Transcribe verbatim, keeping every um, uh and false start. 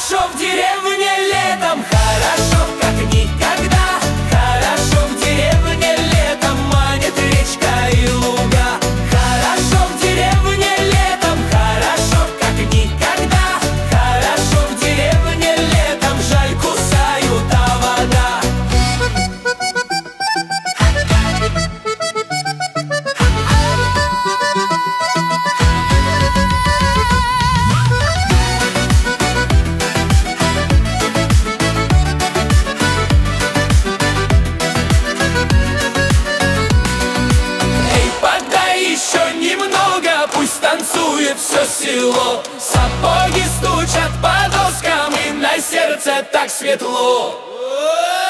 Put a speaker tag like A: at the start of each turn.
A: Хорошо в деревне летом, хорошо как никогда. Хорошо в деревне летом, манит речка и луга. Хорошо в деревне летом, хорошо как никогда. Хорошо в деревне летом, жаль кусаю та вода. Пусть танцует все село, сапоги стучат по доскам, и на сердце так светло.